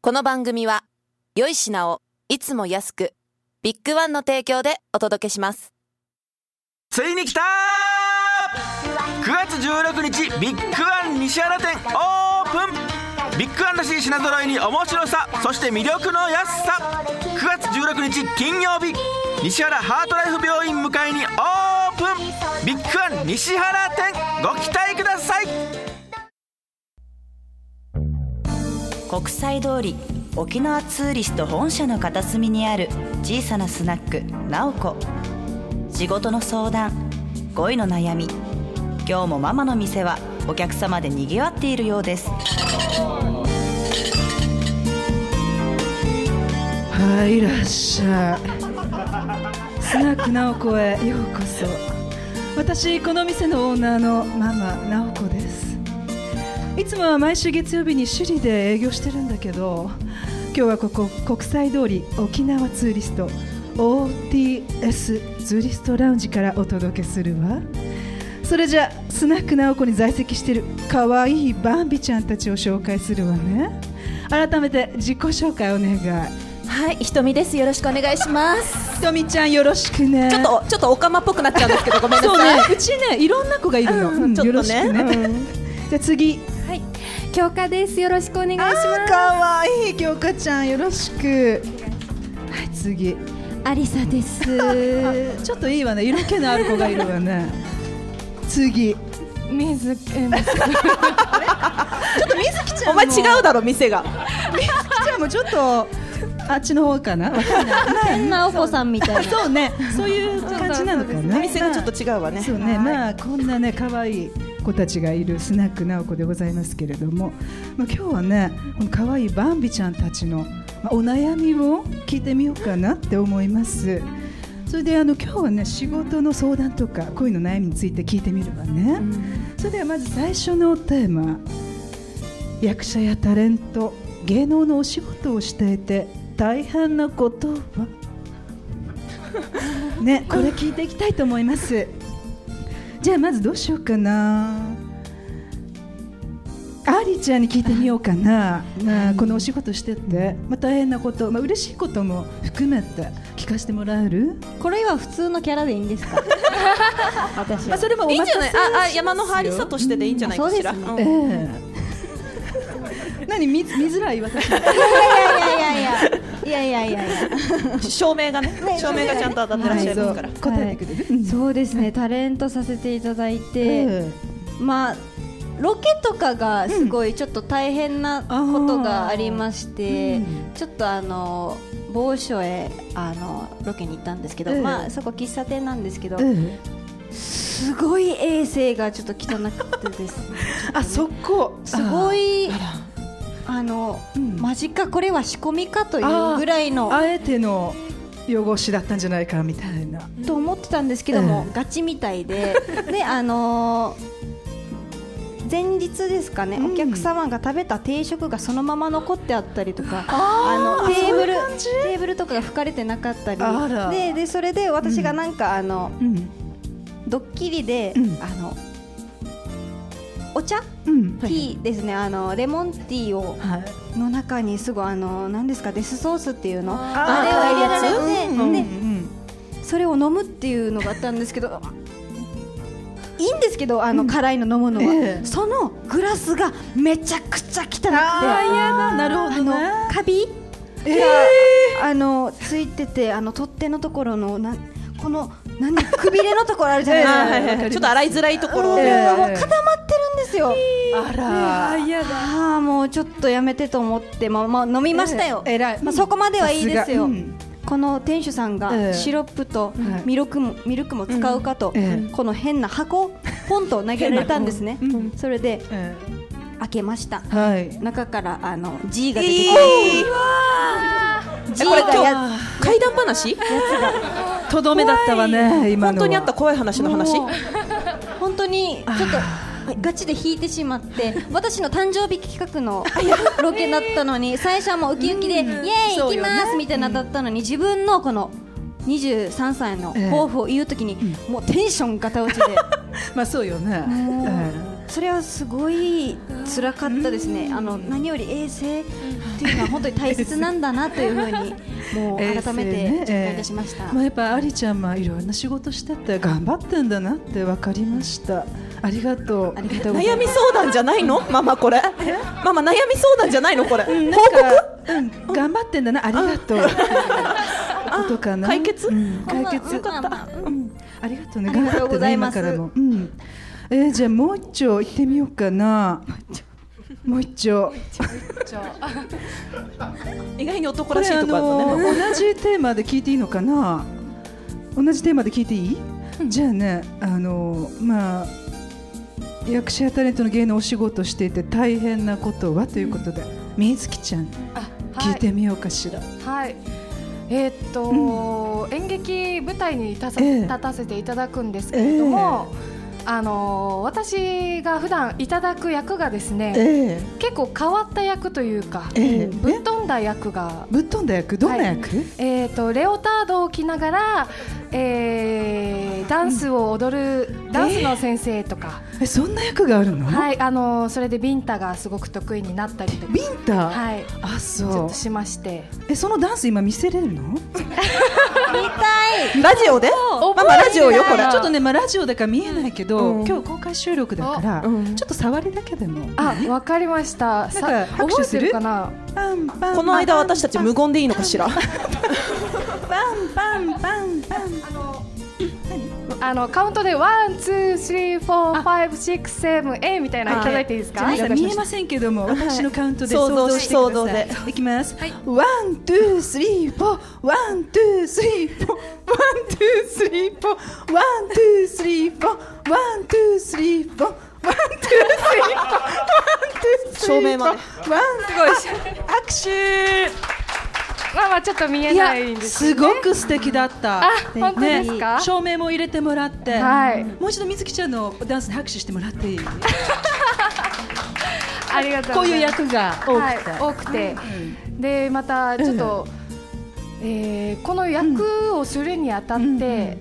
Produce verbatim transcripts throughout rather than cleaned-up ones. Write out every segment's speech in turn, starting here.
この番組は良い品をいつも安くビッグワンの提供でお届けします。 ついに来たーくがつじゅうろくにちビッグワン西原店オープン。ビッグワンらしい品揃えに面白さ、そして魅力の安さ。くがつじゅうろくにち金曜日、西原ハートライフ病院向かいにオープン。ビッグワン西原店、ご期待ください。 国際通り沖縄ツーリスト本社の片隅にある小さなスナックなおこ。仕事の相談、恋の悩み、今日もママの店はお客様でにぎわっているようです。 はい、いらっしゃい。スナックなおこへようこそ。私この店のオーナーのママなおこです。いつもは毎週月曜日に首里で営業してるんだけど、今日はここ国際通り沖縄ツーリスト オーティーエス ツーリストラウンジからお届けするわ。それじゃスナックなおこに在籍しているかわいいバンビちゃんたちを紹介するわね。改めて自己紹介お願い。 はい、ひとみです。よろしくお願いします。 ひとみちゃんよろしくね。 ちょっとちょっとおかまっぽくなっちゃうんですけどごめんなさい。 そうね、うちねいろんな子がいるの、 うん、ちょっとね、 よろしくね、うん、じゃあ次。 はい、京香です。よろしくお願いします。 かわいい京香ちゃん、よろしく。はい、次。 ありさですちょっといいわね、色気のある子がいるわね。次。 水木ちょっと水木ちゃんもお前違うだろ店が。 水木ちゃんもちょっとあっちの方かな。 変なお子さんみたいな。 そうね、そういう感じなのかな。 店がちょっと違うわね。 そうね、まあこんなね可愛い子たちがいるスナックなおこでございますけれども、まあ、今日はねこの可愛いバンビちゃんたちの、まあ、お悩みを聞いてみようかなって思います。それであの今日はね仕事の相談とか恋の悩みについて聞いてみるわね、うん、それではまず最初のテーマ、役者やタレント、芸能のお仕事をしていて大変なことはね、これ聞いていきたいと思います。じゃあまずどうしようかな。アリちゃんに聞いてみようかな、まあ、このお仕事してて、まあ、大変なこと、まあ、嬉しいことも含めて聞かせてもらえる？ これは普通のキャラでいいんですか？私は、 あ、それもお任せしますよ。 いいんじゃない？ああ、山のハリサとしてでいいんじゃないかしら。 うん、そうですね、うんえー、何 見, 見づらい私。いやいやいやいやいやいやいやいや照明がね、照明がちゃんと当たってらっしゃいますから、はい、 答えてくれる、 はい、そうですね、タレントさせていただいて、うん、まあロケとかがすごいちょっと大変なことがありまして、うん、ちょっとあの某所へあのロケに行ったんですけど、うん、まあそこ喫茶店なんですけど、うん、すごい衛生がちょっと汚くてですねあ、そこすごいあの、うん、マジかこれは仕込みかというぐらいのあ, あえての汚しだったんじゃないかみたいなと思ってたんですけども、うん、ガチみたいでであのー前日ですかね、うん、お客様が食べた定食がそのまま残ってあったりとか、あのテーブルテーブルとかが拭かれてなかったりで、でそれで私がなんか、うん、あの、うん、ドッキリで、うん、あのお茶、うん、ティーですね、あのレモンティーを、はい、の中にすごいあの何ですかデスソースっていうの あ, あれを入れられて、うん、で、うん、それを飲むっていうのがあったんですけどいいんですけど、あの、うん、辛いの飲むのは、えー、そのグラスがめちゃくちゃ汚くて、 あー、やだ、なるほどね、 あのカビが、えー、あのついてて、あの取っ手のところのなこの何くびれのところあるじゃないですか、 はいはいはい、ちょっと洗いづらいところで、 えー、もう固まってるんですよ。 あら、 いやだ、あもうちょっとやめてと思って、まあまあ、飲みましたよ、 えー偉い、 まあ、そこまではいいですよ、 うん、 この店主さんがシロップとミルクも、ミルクも使うかと、うん、この変な箱ポンと投げられたんですね、うん、それで、うん、開けました、はい、中からあの G が出てきまして、G がや怪談話やつがとどめだったわね、今のは本当にあった怖い話の話、 本当にちょっとガチで引いてしまって、私の誕生日企画のロケだったのに、最初はもうウキウキで、うん、イエーイ行きますみたいなだったのに、自分のこのにじゅうさんさいの抱負を言うときに、えー、もうテンションガタ落ちでまあそうよね、 えー、 それはすごい辛かったですね。あの何より衛生っていうのは本当に大切なんだなというふうにもう改めて実感いたしました。 ねえーまあ、やっぱアリちゃんはいろんな仕事してて頑張ってんだなって分かりました。ありがとう。 ありがとうございます。悩み相談じゃないのママこれママ悩み相談じゃないのこれ、 うん、報告、うん、頑張ってんだなありがとうことかな。 解決、 うん、解決よかった、うん、ありがとうね。 ありがとうございます。 頑張ってね今からも、うんえー、じゃあもう一丁行ってみようかな。もう一丁意外に男らしいとこあるのね。 同じテーマで聞いていいのかな。同じテーマで聞いていい、うん、じゃあねあのまあ役者やタレントの芸能お仕事していて大変なことはということで、うん、みずきちゃん、はい、聞いてみようかしら。 はいえー、っと、うん、演劇舞台に立たせ、えー、立たせていただくんですけれども、えー、あの私が普段いただく役がですね、えー、結構変わった役というか、えー、ぶっ飛んだ役がぶっ飛んだ役どんな役、はいえー、っとレオタードを着ながら、えー、ダンスを踊る、うん、ダンスの先生とか、 えー、えそんな役があるの？ はい、あのそれでビンタがすごく得意になったりとか。 ビンタ？ はい、 あそうちょっとしまして。 えそのダンス今見せれるの？見たい。ラジオで？ママラジオよこれ。 ちょっとね、まあ、ラジオだから見えないけど、うん、今日公開収録だから、うん、ちょっと触りだけでも。 あ、わかりました。 なんか拍手するかな。 パンパンこの間私たち無言でいいのかしら。パンパンパンパン。 あのあのカウントでワンツースリーフォーファイブシックスセブンエイみたいなのいただいていいですか？ 見えませんけども、私のカウントで想像してください。いきます。ワンツースリーフォーワンツースリーフォーワンツースリーフォーワンツースリーフォーワンツースリーフォーワンツースリーフォーワンツースリーフォー照明まで。 すごい握手。 まあまあちょっと見えないんですね。 すごく素敵だった。 あ、本当ですか？ ね、照明も入れてもらって、はい、もう一度みずきちゃんのダンスに拍手してもらっていい？ ありがとうございます。 こういう役が多くて、はい、 多くて、うん、でまたちょっと、うんえー、この役をするにあたって、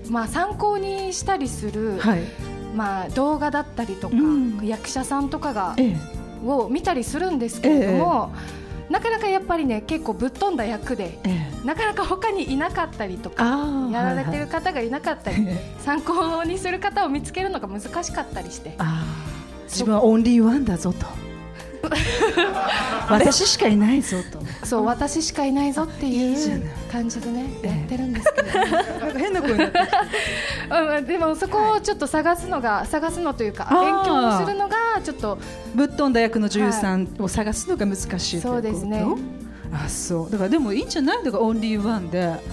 うんまあ、参考にしたりする、はいまあ、動画だったりとか、うん、役者さんとかが、ええ、を見たりするんですけれども、ええなかなかやっぱりね結構ぶっ飛んだ役で、ええ、なかなか他にいなかったりとかやられてる方がいなかったり、はいはい、参考にする方を見つけるのが難しかったりしてあ自分はオンリーワンだぞと私しかいないぞとそう私しかいないぞっていう感じでねやってるんですけど、ね、 なんか変な声になってうん、でもそこをちょっと探すのが探すのというか勉強をするのがちょっとぶっ飛んだ役の女優さんを探すのが難しいということ、 そうですねあそうだからでもいいんじゃないのがオンリーワンで、はい、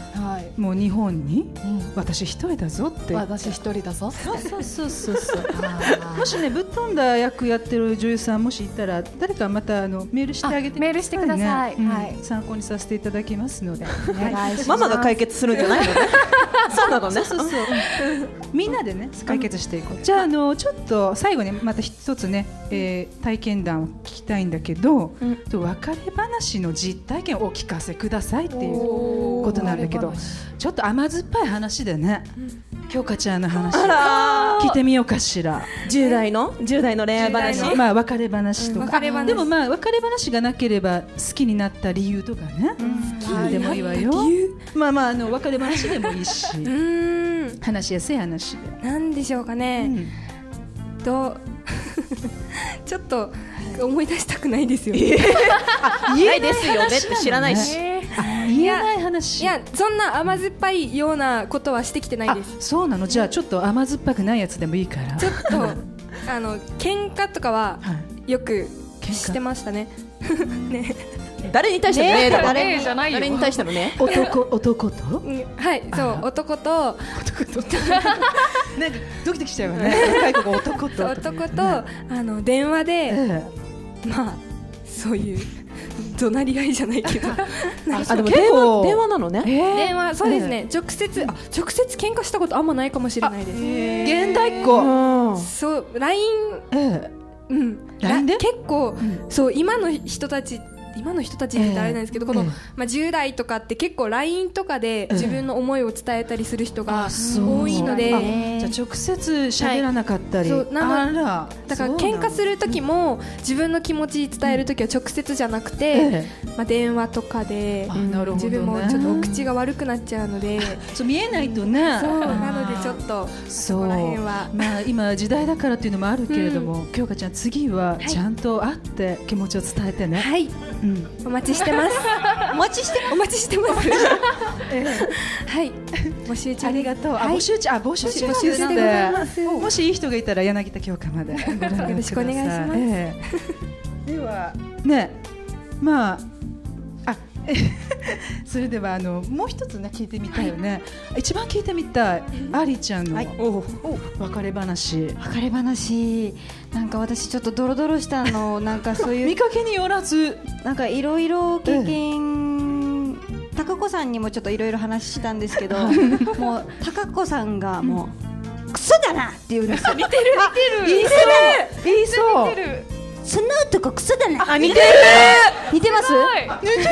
もう日本に、うん、私一人だぞって私一人だぞってそうそうそうそうそうもしねぶっ飛んだ役やってる女優さんもしいたら誰かまたあのメールしてあげてメールしてください、 ねうんはい、 参考にさせていただきますのでお願いしますママが解決するんじゃないのねそうなのねそうそうそうみんなでね解決していこう、うん、じゃあ、あのちょっと最後にまた一つね、えー、体験談を聞きたいんだけど、うん、と別れ話の実体験をお聞かせくださいっていうことなんだけどちょっと甘酸っぱい話でね、うん、京香ちゃんの話聞いてみようかしらじゅう代のじゅう代の恋愛話まあ別れ話とか、 うん、 でもまあ別れ話がなければ好きになった理由とかね、うん、聞いてもいいわよまあまああの別れ話でもいいしうん話しやすい話でなんでしょうかね、うん、とちょっと思い出したくないですよ、えー、 言えないですよねって知らないし、 えー、言えない話いやそんな甘酸っぱいようなことはしてきてないです。 そうなのじゃあちょっと甘酸っぱくないやつでもいいからちょっとあの喧嘩とかはよくしてましたねね誰に対してのねだ誰じゃないよ誰に対してのね男男と、 うん、はいそう男と男となんかドキドキしちゃうわね若い子が男と男とあの電話で、ええ、まあそういう怒鳴り合いじゃないけどあでも電話電話なのね、 えー、電話そうですね、えー、直接あ直接喧嘩したことあんまないかもしれないです、 えー、現代っ子そう ライン、 えー、 うんラインで結構、うん、そう今の人たちっ今の人たちって言ったらあれなんですけど、えー、この、まあ、じゅう代とかって結構 ライン とかで自分の思いを伝えたりする人が多いので、 えー、じゃあ直接喋らなかったり、はい、そうなのあらだから喧嘩する時も自分の気持ち伝える時は直接じゃなくて、えーまあ、電話とかで、ね、自分もちょっとお口が悪くなっちゃうのでそう見えないとねそうなのでちょっとそこら辺は、 まあ、今時代だからっていうのもあるけれども、うん、京香ちゃん次はちゃんと会って気持ちを伝えてね、 はい、うん、お待ちしてますお待ちしてお待ちしてます、えー、はい募集中ありがとう、はい、あ募集中あ募集中募集してございますもしいい人がいたら柳田京香までよろしくお願いします、えー、ではねまああそれではあのもう一つね聞いてみたいよね、はい、一番聞いてみたいアリーちゃんの、はい、おお別れ話別れ話なんか私ちょっとドロドロしたのなんかそういう見かけによらずなんかいろいろ経験高子さんにもちょっといろいろ話したんですけどもう高子さんがもう、うん、クソだなって言うんですよ似てる似てる言いそう言いそう似てるその男クソだなあ似てる似てます似て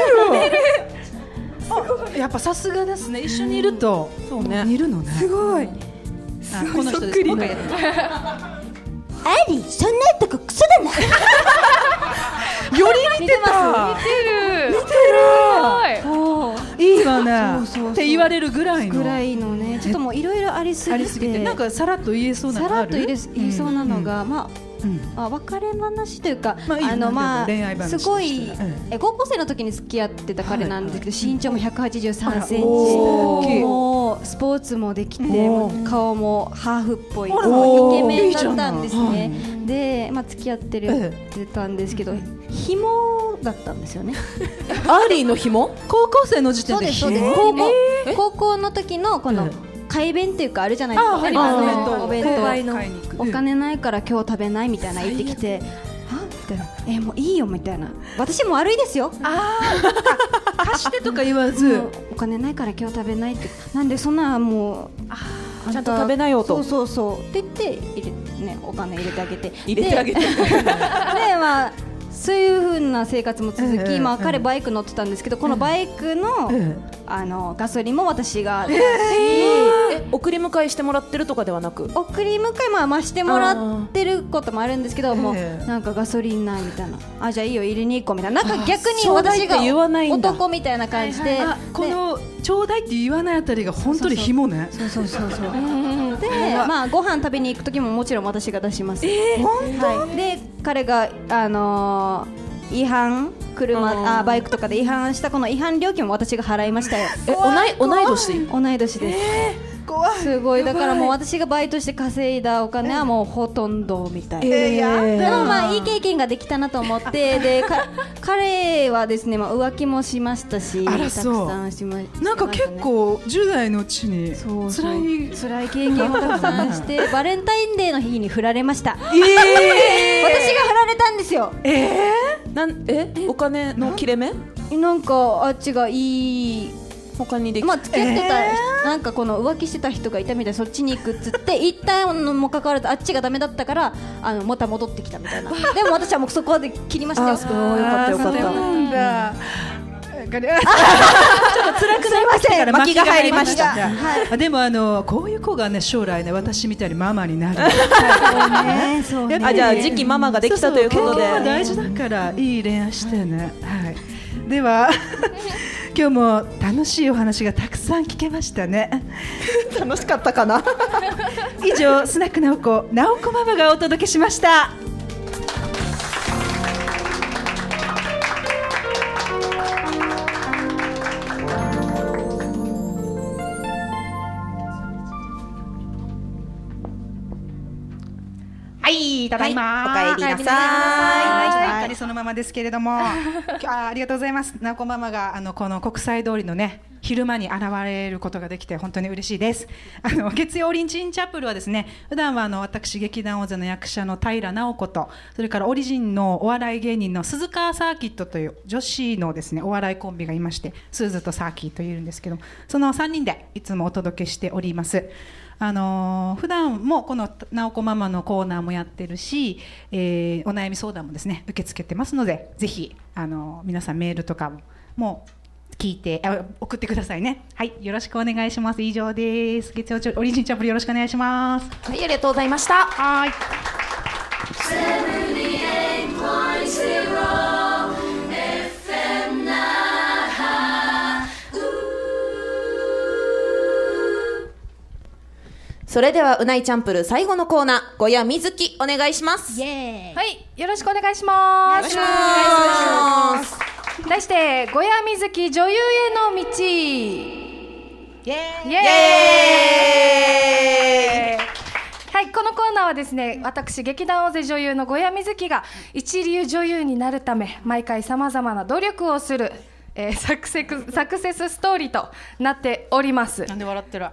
るやっぱさすがですね一緒にいると、うん、そうね似るのねすごいあこの人です今回やアリそんな男クソだなより似てた似てる似てるいいわねそうそうそうって言われるぐらいのぐらいのねちょっともういろいろありすぎてありすぎてなんかさらっと言えそうなのあるさらっと言えそうなのが、うん、まあうん、あ別れ話というか、まあ、いいあのまあすごい、うん、え高校生の時に付き合ってた彼なんですけど、はいはい、身長もひゃくはちじゅうさんセンチ、もうスポーツもできて顔もハーフっぽいイケメンだったんですね。で、まあ、付き合ってるってたんですけど、紐だったんですよね。 アーリーの紐？ 高校生の時点で紐？ そうです、そうです。高校、高校の時のこの、うん買い弁っていうかあるじゃないですか、お弁当お金ないから今日食べないみたいな言ってきてはみたいなえもういいよみたいな私も悪いですよあ貸してとか言わずお金ないから今日食べないってなんでそんなもうちゃんと食べなよとそうそうそうって言って入れ、ね、お金入れてあげて入れてあげてでまあそういう風な生活も続き、えーまあ、彼バイク乗ってたんですけど、このバイクの、えー、あのガソリンも私が、えーえ送り迎えしてもらってるとかではなく送り迎えまあまあしてもらってることもあるんですけどもうなんかガソリンないみたいなあじゃあいいよ入れに行こうみたいななんか逆に私が男みたいな感じでこのちょうだいって言わないあたりが本当に紐ねそうそうそうそうでまあご飯食べに行く時ももちろん私が出します、 えー、本当、 はい、で彼があのー、違反車あバイクとかで違反したこの違反料金も私が払いましたよえ同い同い年同い年です、えー、怖いすごいだからもう私がバイトして稼いだお金はもうほとんどみたいな、えー、でもまあいい経験ができたなと思ってでか彼はですね、まあ、浮気もしましたしあらそうたくさんしま、しましたね、 なんか結構じゅう代のうちにそうそう辛い辛い経験をたくさんしてバレンタインデーの日に振られました、えー、私が振られたんですよえー、なんえお金の切れ目なんかあっちがいい他にできまあ付き合ってた、えー、なんかこの浮気してた人がいたみたいそっちに行くっつって行ったのもかかわらずあっちがダメだったからあのまた戻ってきたみたいなでも私はもうそこで切りましたよすごいよかったよかったなんだ、うんちょっと辛くなりました巻きが入りました、 はい、でもあのこういう子がね将来ね私みたいにママになるねそうねあじゃあ次期ママができたということで経験は大事だからいい恋愛してね、はい、では今日も楽しいお話がたくさん聞けましたね楽しかったかな以上スナックナオコナオコママがお届けしました。 はいただいま、 はい、 お帰りなさい。 はい、はい、そのままですけれどもあありがとうございます。なおこママがあのこの国際通りのね昼間に現れることができて本当に嬉しいです。あの月曜リンチンチャップルはですね普段はあの私劇団大勢の役者の平直子とそれからオリジンのお笑い芸人の鈴川サーキットという女子のですねお笑いコンビがいましてスーズとサーキーというんですけどそのさんにんでいつもお届けしております。 あのー、普段もこのなおこママのコーナーもやってるし、えー、お悩み相談もですね受け付けてますので、ぜひ、あのー、皆さんメールとかももう聞いてあ送ってくださいね。はい、よろしくお願いします。以上です。月曜チョオリジンチャンプルよろしくお願いします。 はい、ありがとうございました。 はい。 それではうないチャンプル最後のコーナー、ごやみずきお願いします。 イエーイ。はい、よろしくお願いします。 お願いします。 題してごやみずき女優への道。イエーイ。イエーイ。はい、このコーナーはですね、私劇団大勢女優のごやみずきが一流女優になるため毎回さまざまな努力をする、えー、サクセスサクセスストーリーとなっております。 なんで笑ってる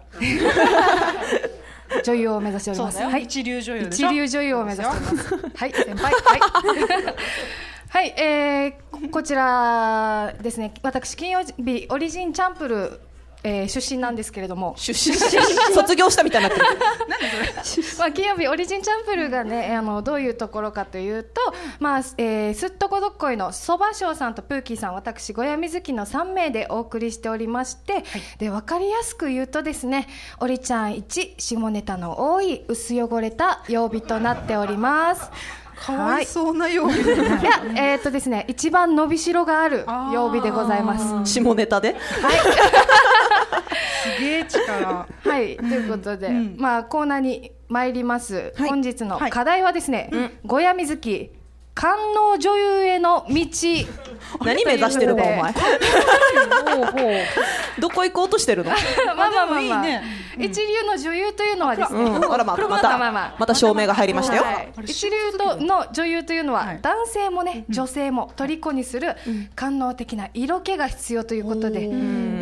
女優を目指しております。はい、 一流女優でしょ。 一流女優を目指しております。はい先輩。はいはい、えー、こちらですね、私金曜日オリジンチャンプル、えー、出身なんですけれども、 出身卒業したみたいになってるまあ、金曜日オリジンチャンプルがね、あのどういうところかというと、まあえー、すっとこどっこいのそばしょうさんとプーキーさん、私ごやみずきのさんめいでお送りしておりまして、はい、で分かりやすく言うとですね、おりちゃんいち下ネタの多い薄汚れた曜日となっております。 かわいそうな曜日、 はい、いや、えーっとですね、一番伸びしろがある曜日でございます。 下ネタで、はいすげえ力。 はい、ということで、うん、まあコーナーに参ります、はい、本日の課題はですね、はい、ごやみずき官能女優への道。 何目指してるのお前どこ行こうとしてるの。 まあまあまあまあ、いいね、うん、一流の女優というのはですね、 うん、あらまあまた、まあまあ、また照明が入りましたよ、はい、 一流の女優というのは、はい、男性もね、女性も虜にする官能的な色気が必要ということで、うん、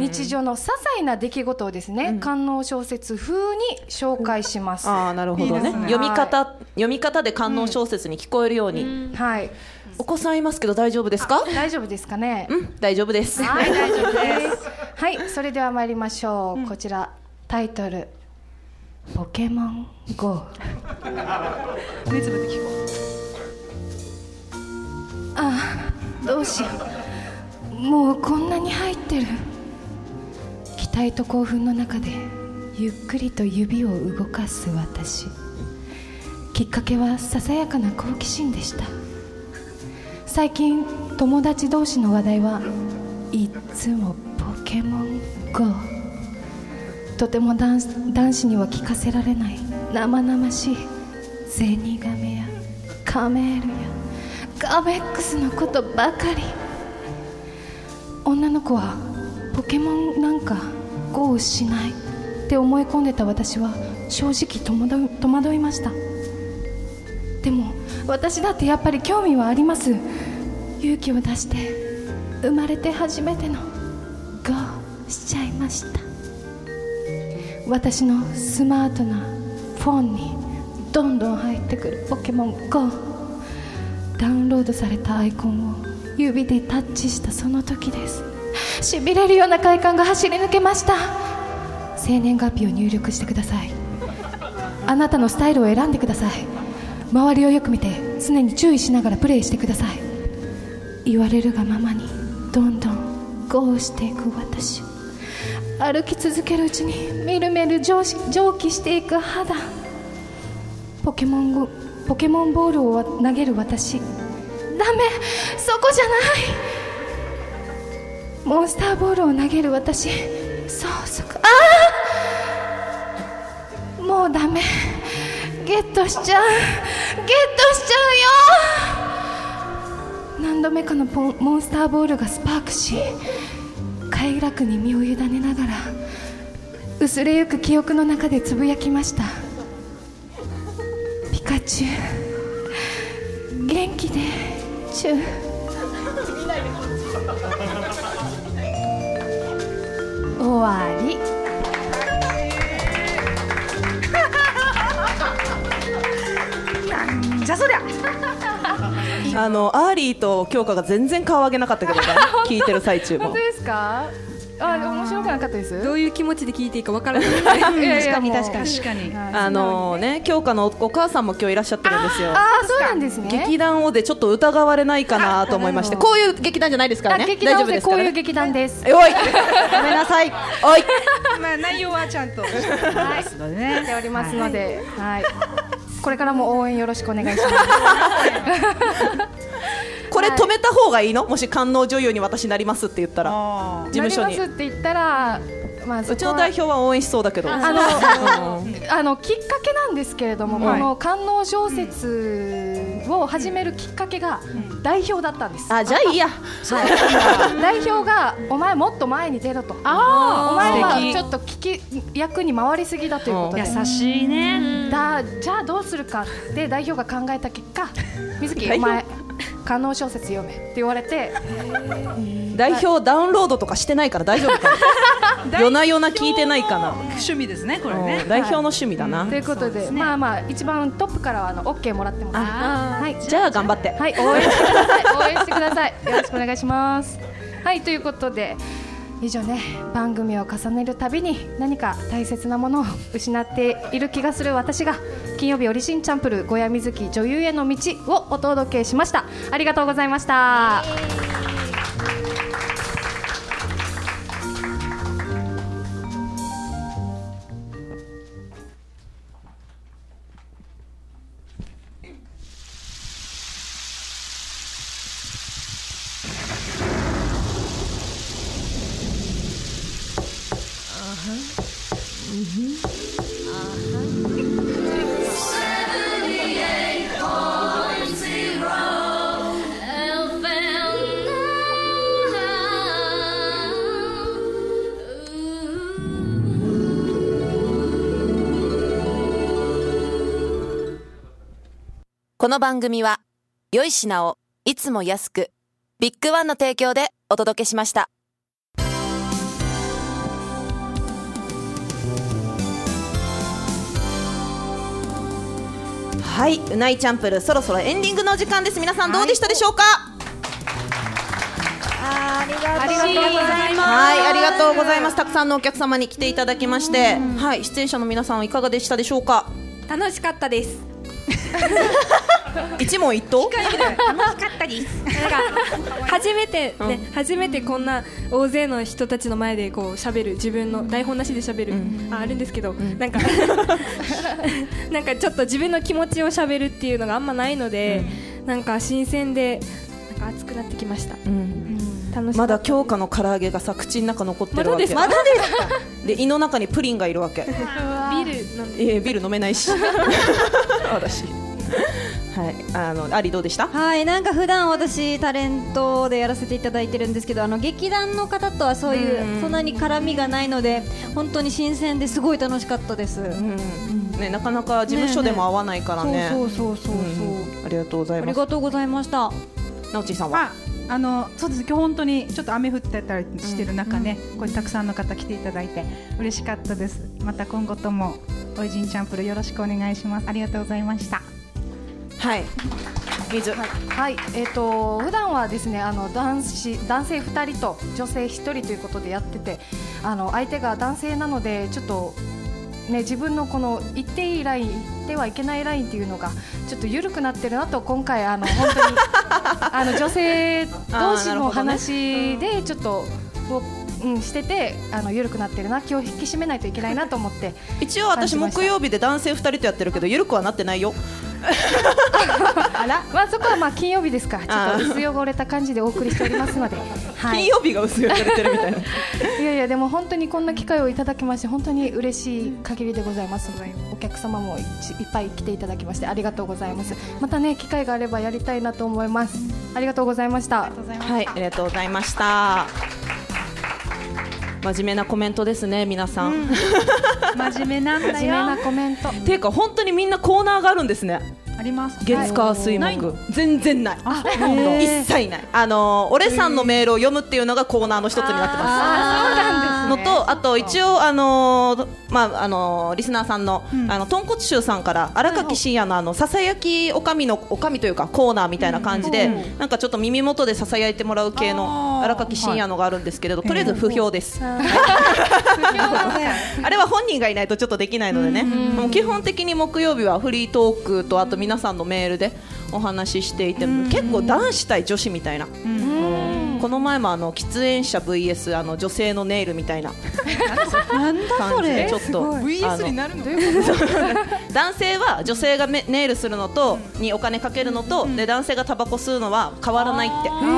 日常の些細な出来事をですね、うん、官能小説風に紹介します。 ああ、なるほどね。読み方、はい、読み方で官能小説に聞こえるように、うんうん、はい。お子さんいますけど大丈夫ですか。 大丈夫ですかね。 うん、大丈夫です。 はい、大丈夫です。はい、それでは参りましょう、うん、こちらタイトルポケモン ゴー。 目つぶって聞こう。ああ、どうしよう、もうこんなに入ってる。期待と興奮の中でゆっくりと指を動かす私。きっかけはささやかな好奇心でした。最近友達同士の話題はいつもポケモン ゴー。 とても男子には聞かせられない生々しいゼニガメやカメールやガメックスのことばかり。女の子はポケモンなんか ゴー しないって思い込んでた私は正直戸惑い、戸惑いました。でも私だってやっぱり興味はあります。勇気を出して生まれて初めての ゴー しちゃいました。私のスマートなフォンにどんどん入ってくるポケモン ゴー。 ダウンロードされたアイコンを指でタッチしたその時です。しびれるような快感が走り抜けました。生年月日を入力してください。あなたのスタイルを選んでください。周りをよく見て常に注意しながらプレイしてください。言われるがままにどんどん ゴー していく私。歩き続けるうちにみるみる蒸気していく肌。ポケモンゴポケモンボールを投げる私。ダメ、そこじゃない。モンスターボールを投げる私。そうそこ、ああ、もうダメ。ゲットしちゃう、ゲットしちゃうよ。何度目かのポンモンスターボールがスパークし、快楽に身を委ねながら薄れゆく記憶の中でつぶやきました。ピカチュウ元気でチュー。終わり。 なんじゃそりゃ。 あのアーリーと京香が全然顔上げなかったけどね聞いてる最中も。 本当ですか。 あ、面白くなかったです。 どういう気持ちで聞いていいかわからない。 確かに確かに確かに。 あのね、京香のお母さんも今日いらっしゃってるんですよ。 ああ、そうなんですね。 劇団をでちょっと疑われないかなと思いまして、こういう劇団じゃないですからね。 劇団でこういう劇団です。 おい、ごめんなさい。おい。 まあ内容はちゃんとはいしておりますので、はい。これからも応援よろしくお願いします。 これ止めた方がいいの？もし官能女優に私なりますって言ったら、事務所に。 なりますって言ったら、まあうちの代表は応援しそうだけど。 あのあのきっかけなんですけれども、この官能小説を始めるきっかけが代表だったんです。 あ、じゃあいいや。 代表がお前もっと前に出ろと。お前はちょっと聞き役に回りすぎだということで。 優しいね。 だじゃあどうするかって代表が考えた結果、水木お前官能小説読めって言われて、 代表ダウンロードとかしてないから大丈夫かな。夜な夜な聞いてないかな。 趣味ですねこれね。 代表の趣味だな。 ということで、まあまあ一番トップからはあの オーケー もらってます。はい。 じゃあ頑張って。 はい、応援してください。応援してください。よろしくお願いします。はい、ということで以上ね、番組を重ねるたびに何か大切なものを失っている気がする私が、金曜日オリシンチャンプルー小屋瑞希女優への道をお届けしました。ありがとうございました。 この番組は良い品をいつも安く、ビッグワンの提供でお届けしました。 はい、うないチャンプルーそろそろエンディングの時間です。皆さんどうでしたでしょうか？ ありがとうございます。 はい、ありがとうございます。たくさんのお客様に来ていただきまして、はい、出演者の皆さんはいかがでしたでしょうか？ 楽しかったです。 一問一答？ 楽しかったです。なんか初めてね、うん、初めてこんな大勢の人たちの前でこう喋る、自分の台本なしで喋る、うん、あ, あるんですけど、うん、なんかなんかちょっと自分の気持ちを喋るっていうのがあんまないので、うん、なんか新鮮でなんか熱くなってきました。うん、楽しまだ京香の唐揚げがさ口の中残ってるわけ。 まだですか？ で胃の中にプリンがいるわけ。 ビール飲んで、 えー、ビール飲めないし私はい、あのアリどうでした？ はい、なんか普段私タレントでやらせていただいてるんですけど、あの劇団の方とはそういうそんなに絡みがないので本当に新鮮ですごい楽しかったです。うんね、なかなか事務所でも会わないからね。 そうそうそうそう、 うん、ありがとうございます。 ありがとうございました。 なおちんさんは？ あのそうです。今日本当にちょっと雨降ってたりしてる中ね、うんうん、これたくさんの方来ていただいて嬉しかったです。また今後ともおいじんチャンプルよろしくお願いします。ありがとうございました。 はい、水、 はい、はい、えーと普段はですね、あの男子男性ふたりと女性ひとりということでやってて、あの相手が男性なのでちょっとね、自分のこの言っていいライン、言ってはいけないラインっていうのがちょっと緩くなってるなと、今回あの本当にあの女性同士の話でちょっとうん、してて、あの緩くなってるな、今日引き締めないといけないなと思って一応私木曜日で男性ふたりとやってるけど緩くはなってないよあら、まあ、そこはまあ金曜日ですからちょっと薄汚れた感じでお送りしておりますので、 はい、金曜日が薄汚れてるみたいないやいや、でも本当にこんな機会をいただきまして本当に嬉しい限りでございますので、お客様もいっぱい来ていただきましてありがとうございます。またね、機会があればやりたいなと思います。ありがとうございました。 はい、ありがとうございました。真面目なコメントですね、皆さん、うん、 真面目なんだよ。 真面目なコメントていうか本当にみんなコーナーがあるんですね。 あります。 月火水木全然ない。 あ、 一切ない。あのー、俺さんのメールを読むっていうのがコーナーの一つになってます。 あ、そうなんですのと、あと一応あのー、まああのー、リスナーさんの、うん、あの豚骨臭さんから荒垣真也のあのささやきおかみのおかみというかコーナーみたいな感じで、うん、なんかちょっと耳元でささやいてもらう系の荒垣真也のがあるんですけれど、とりあえず不評です。あれは本人がいないとちょっとできないのでね。もう基本的に木曜日はフリートークとあと皆さんのメールでお話ししていて、結構男子対女子みたいな。この前もあの喫煙者 ブイエス あの女性のネイルみたいななんだそれちょっとブイエス になるんだよ。 男性は女性がネイルするのとにお金かけるのと、で男性がタバコ吸うのは変わらないって。なるほ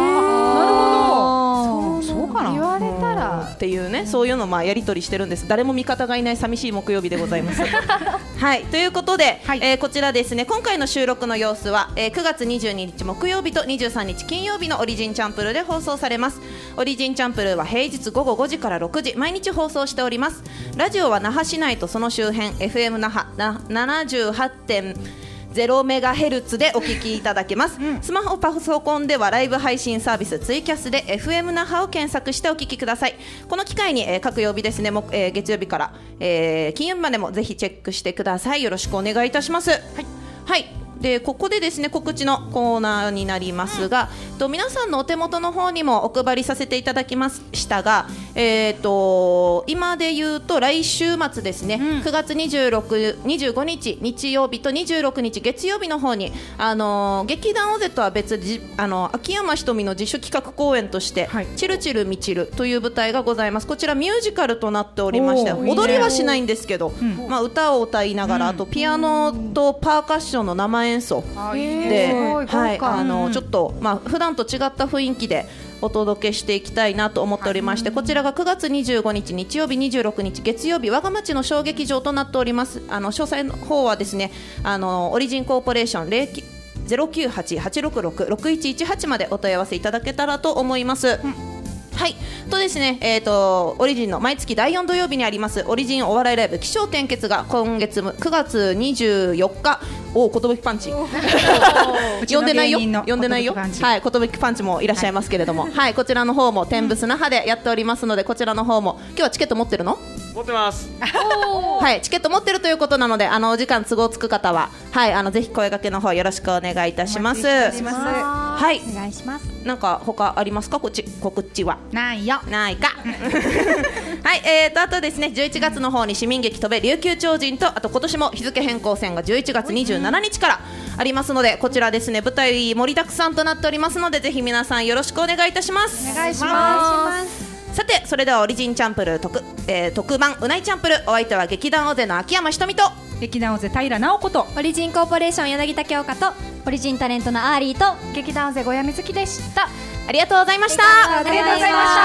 ど。そうかな。 言われたらっていうね、そういうのをまあやり取りしてるんです。誰も味方がいない寂しい木曜日でございます。はい、ということで、はい、えー、こちらですね、今回の収録の様子は、えー、くがつにじゅうににち木曜日とにじゅうさんにち金曜日のオリジンチャンプルーで放送されます。オリジンチャンプルーは平日午後ごじからろくじ毎日放送しております。ラジオは那覇市内とその周辺 エフエム 那覇 ななじゅうはちてんゼロメガヘルツでお聞きいただけます、うん、スマホパソコンではライブ配信サービスツイキャスで エフエム 那覇を検索してお聞きください。この機会に、えー、各曜日ですね、も、えー、月曜日から、えー、金曜日までもぜひチェックしてください。よろしくお願いいたします。はい、はい、でここでですね告知のコーナーになりますが、うん、と皆さんのお手元の方にもお配りさせていただきましたが、えー、と今で言うと来週末ですね、うん、くがつにじゅうろく、にじゅうごにち日曜日とにじゅうろくにち月曜日の方に、あのー、劇団オゼとは別じあの秋山ひとみの自主企画公演として、はい、チルチルミチルという舞台がございます。こちらミュージカルとなっておりまして、踊りはしないんですけど、うん、まあ、歌を歌いながら、うん、あとピアノとパーカッションの生演奏で、はい、あのちょっと、まあ、普段と違った雰囲気でお届けしていきたいなと思っておりまして、こちらがくがつにじゅうごにち日曜日、にじゅうろくにち月曜日、我が町の小劇場となっております。あの詳細の方はですね、あのオリジンコーポレーションゼロきゅうはち はちろくろく ろくいちいちはちまでお問い合わせいただけたらと思います。うん、はいとですね、えーとオリジンの毎月だいよん土曜日にありますオリジンお笑いライブ起承転結が今月くがつにじゅうよっか、おー、寿パンチ呼んでないよ呼んでないよはい、寿パンチもいらっしゃいますけれども、はい、はい、こちらの方も天ブス那覇でやっておりますので、こちらの方も今日はチケット持ってるの持ってますはい、チケット持ってるということなので、あのお時間都合つく方は、はい、あのぜひ声掛けの方よろしくお願いいたします。はい、 お願いします。 なんか他ありますか、こっち告知はないよないかはい、えーとあとですね、じゅういちがつの方に市民劇飛べ琉球超人と、あと今年も日付変更戦がじゅういちがつにじゅうしちにちからありますので、こちらですね舞台盛りだくさんとなっておりますので、ぜひ皆さんよろしくお願いいたします。 お願いします。 さて、それではオリジンチャンプルー 特,、えー、特番うないチャンプルー、お相手は劇団オゼの秋山ひとみと劇団オゼ平直子とオリジンコーポレーション柳田京香とオリジンタレントのアーリーと劇団オゼ小谷瑞希でした。 ありがとうございました。 ありがとうございました。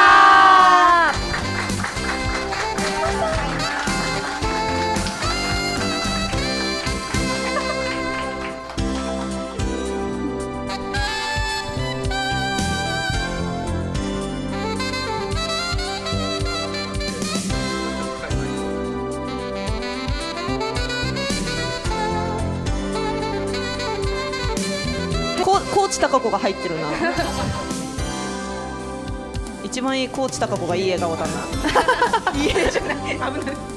高知貴子が入ってるな一番いい高知貴子がいい笑顔だな。いい笑じゃない、危ない。